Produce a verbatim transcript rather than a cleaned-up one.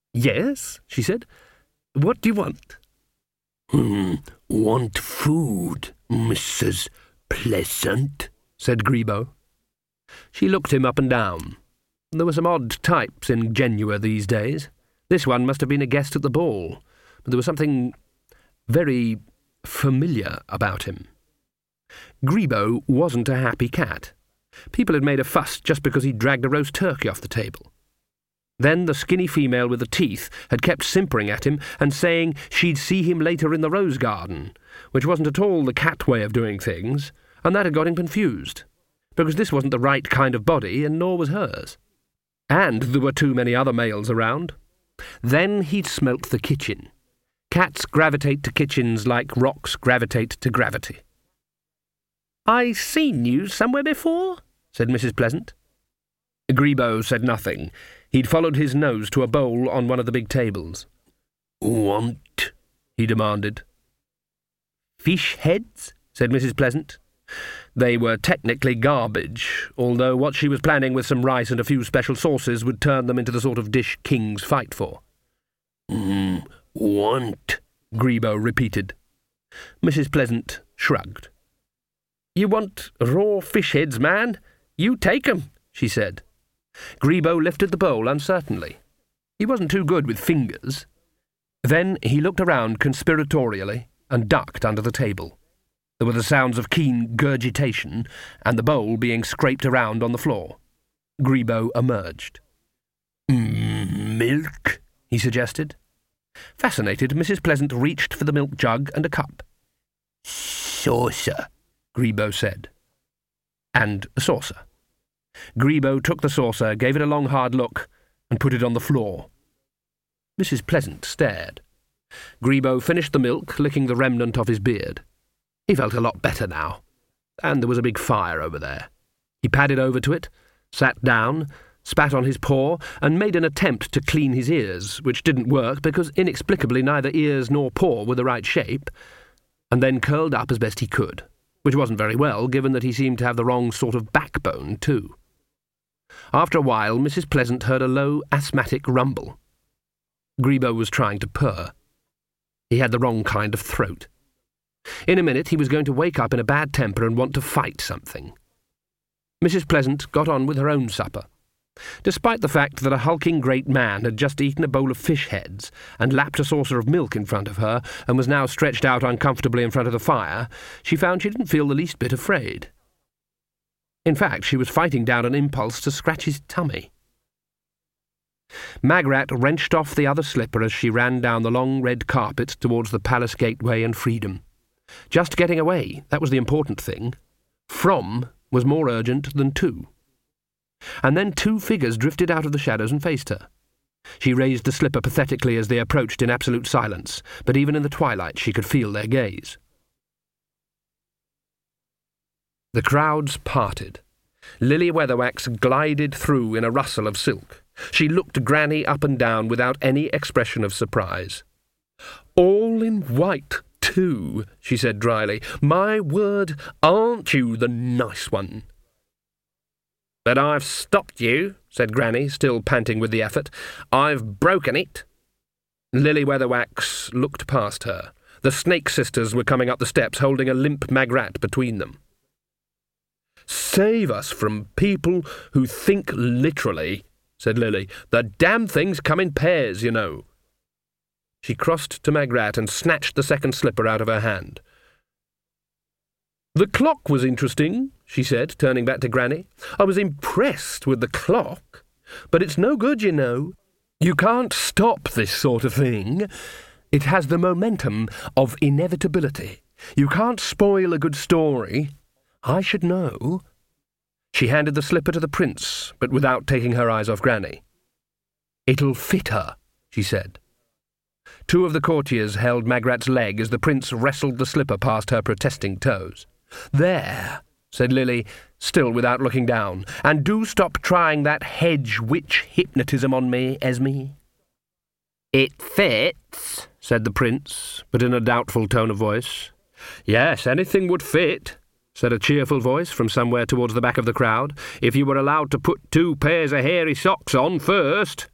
"Yes," she said. "What do you want?" Hmm, want food, Missus Pleasant, said Grebo. She looked him up and down. There were some odd types in Genua these days. This one must have been a guest at the ball, but there was something very familiar about him. Grebo wasn't a happy cat. People had made a fuss just because he dragged a roast turkey off the table. Then the skinny female with the teeth had kept simpering at him and saying she'd see him later in the rose garden, which wasn't at all the cat way of doing things, and that had got him confused, because this wasn't the right kind of body, and nor was hers. And there were too many other males around. Then he'd smelt the kitchen. Cats gravitate to kitchens like rocks gravitate to gravity. "I seen you somewhere before?" said Missus Pleasant. Grebo said nothing. He'd followed his nose to a bowl on one of the big tables. "Want?" he demanded. "Fish heads?" said Missus Pleasant. They were technically garbage, although what she was planning with some rice and a few special sauces would turn them into the sort of dish kings fight for. Mm, want, Grebo repeated. Missus Pleasant shrugged. "You want raw fish heads, man? You take 'em," she said. Grebo lifted the bowl uncertainly. He wasn't too good with fingers. Then he looked around conspiratorially and ducked under the table. There were the sounds of keen gurgitation and the bowl being scraped around on the floor. Grebo emerged. Mm, milk, he suggested. Fascinated, Missus Pleasant reached for the milk jug and a cup. Saucer, Grebo said. And a saucer. Grebo took the saucer, gave it a long hard look, and put it on the floor. Missus Pleasant stared. Grebo finished the milk, licking the remnant of his beard. He felt a lot better now, and there was a big fire over there. He padded over to it, sat down, spat on his paw, and made an attempt to clean his ears, which didn't work because inexplicably neither ears nor paw were the right shape, and then curled up as best he could, which wasn't very well, given that he seemed to have the wrong sort of backbone, too. After a while, Missus Pleasant heard a low, asthmatic rumble. Grebo was trying to purr. He had the wrong kind of throat. In a minute he was going to wake up in a bad temper and want to fight something. Missus Pleasant got on with her own supper. Despite the fact that a hulking great man had just eaten a bowl of fish heads and lapped a saucer of milk in front of her and was now stretched out uncomfortably in front of the fire, she found she didn't feel the least bit afraid. In fact, she was fighting down an impulse to scratch his tummy. Magrat wrenched off the other slipper as she ran down the long red carpet towards the palace gateway and freedom. Just getting away, that was the important thing. From was more urgent than to. And then two figures drifted out of the shadows and faced her. She raised the slipper pathetically as they approached in absolute silence, but even in the twilight she could feel their gaze. The crowds parted. Lily Weatherwax glided through in a rustle of silk. She looked Granny up and down without any expression of surprise. "All in white, too," she said dryly. "My word, aren't you the nice one?" "But I've stopped you," said Granny, still panting with the effort. "I've broken it." Lily Weatherwax looked past her. The Snake Sisters were coming up the steps, holding a limp Magrat between them. "Save us from people who think literally," said Lily. "The damn things come in pairs, you know." She crossed to Magrat and snatched the second slipper out of her hand. "The clock was interesting," she said, turning back to Granny. "I was impressed with the clock. But it's no good, you know. You can't stop this sort of thing. It has the momentum of inevitability. You can't spoil a good story. I should know." She handed the slipper to the prince, but without taking her eyes off Granny. "It'll fit her," she said. Two of the courtiers held Magrat's leg as the prince wrestled the slipper past her protesting toes. "There," said Lily, still without looking down, "and do stop trying that hedge witch hypnotism on me, Esme." "It fits," said the prince, but in a doubtful tone of voice. "Yes, anything would fit," said a cheerful voice from somewhere towards the back of the crowd, "if you were allowed to put two pairs of hairy socks on first."